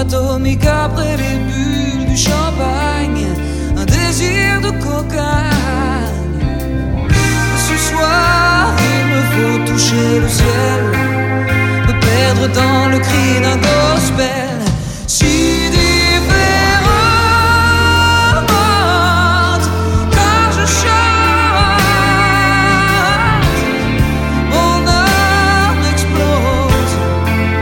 atomique après les bulles du champagne, un désir de cocagne. Ce soir il me faut toucher le ciel, me perdre dans le cri d'un gospel. Si